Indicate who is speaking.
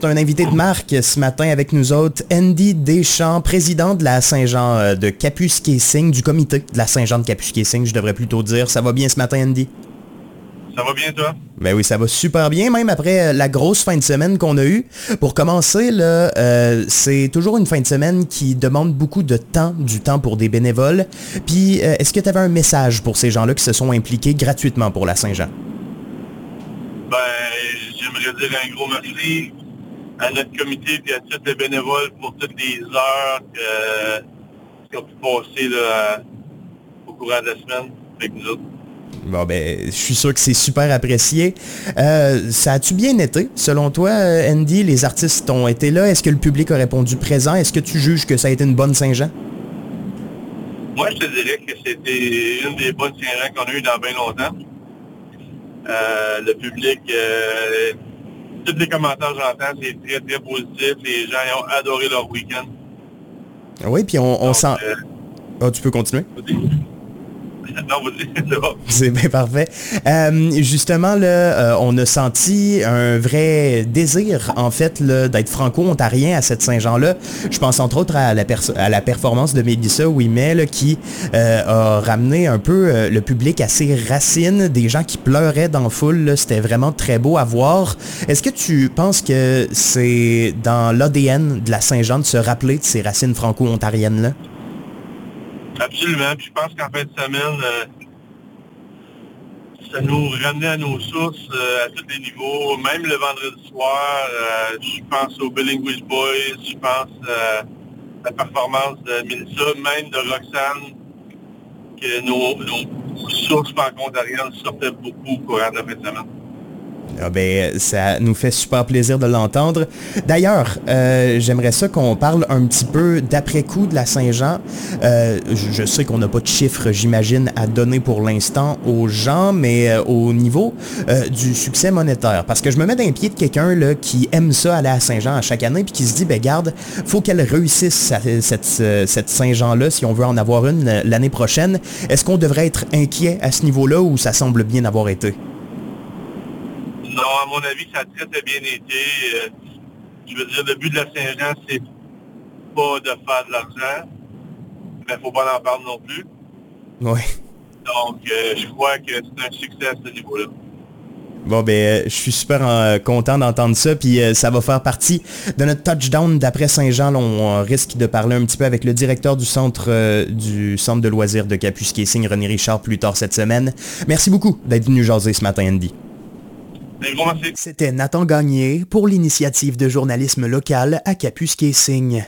Speaker 1: Un invité de marque ce matin avec nous autres, Andy Deschamps, président de la Saint-Jean de Kapuskasing, du comité de la Saint-Jean de Kapuskasing, je devrais plutôt dire. Ça va bien ce matin, Andy?
Speaker 2: Ça va bien, toi?
Speaker 1: Ben oui, ça va super bien, même après la grosse fin de semaine qu'on a eue. Pour commencer, là, c'est toujours une fin de semaine qui demande beaucoup de temps, du temps pour des bénévoles. Puis, est-ce que tu avais un message pour ces gens-là qui se sont impliqués gratuitement pour la Saint-Jean?
Speaker 2: Ben, j'aimerais dire un gros merci à notre comité et à tous les bénévoles pour toutes les heures qu'ils ont pu passer là, au courant de la semaine avec nous autres.
Speaker 1: Bon, ben, je suis sûr que c'est super apprécié. Ça a-tu bien été, selon toi, Andy? Les artistes ont été là. Est-ce que le public a répondu présent? Est-ce que tu juges que ça a été une bonne Saint-Jean?
Speaker 2: Moi, je te dirais que c'était une des bonnes Saint-Jean qu'on a eues dans bien longtemps. Le public, tous les commentaires que j'entends, c'est très, très positif. Les gens ils ont adoré leur week-end.
Speaker 1: Oui, puis on sent... Oh, tu peux continuer?
Speaker 2: Non, vas-y, c'est bon.
Speaker 1: C'est bien parfait. Justement, là, on a senti un vrai désir, en fait, là, d'être franco-ontarien à cette Saint-Jean-là. Je pense entre autres à la performance de Mélissa Ouimet, là, qui a ramené un peu le public à ses racines, des gens qui pleuraient dans la foule. Là. C'était vraiment très beau à voir. Est-ce que tu penses que c'est dans l'ADN de la Saint-Jean de se rappeler de ses racines franco-ontariennes-là?
Speaker 2: Absolument. Puis je pense qu'en fin de semaine, ça nous ramenait à nos sources à tous les niveaux. Même le vendredi soir, je pense aux Bilingual Boys, je pense à la performance de Mélissa, même de Roxane, que nos sources franco-ontariennes sortaient beaucoup au courant de la fin de semaine.
Speaker 1: Ah ben, ça nous fait super plaisir de l'entendre. D'ailleurs, j'aimerais ça qu'on parle un petit peu d'après-coup de la Saint-Jean. Je sais qu'on n'a pas de chiffres, j'imagine, à donner pour l'instant aux gens, mais au niveau du succès monétaire. Parce que je me mets dans les pieds de quelqu'un là, qui aime ça aller à Saint-Jean à chaque année, puis qui se dit, ben garde, faut qu'elle réussisse cette Saint-Jean-là, si on veut en avoir une l'année prochaine. Est-ce qu'on devrait être inquiet à ce niveau-là, ou ça semble bien avoir été?
Speaker 2: Non, à mon avis, ça a très, très bien été. Je veux dire, le but de la Saint-Jean, c'est pas de faire de l'argent, mais faut pas en perdre non plus.
Speaker 1: Oui.
Speaker 2: Donc, je crois que c'est un succès à ce niveau-là.
Speaker 1: Bon, ben, je suis super content d'entendre ça, puis ça va faire partie de notre touchdown d'après Saint-Jean. Là, on risque de parler un petit peu avec le directeur du centre de loisirs de Kapuskasing, René Richard, plus tard cette semaine. Merci beaucoup d'être venu jaser ce matin, Andy.
Speaker 2: C'était
Speaker 1: Nathan Gagné pour l'initiative de journalisme local à Kapuskasing.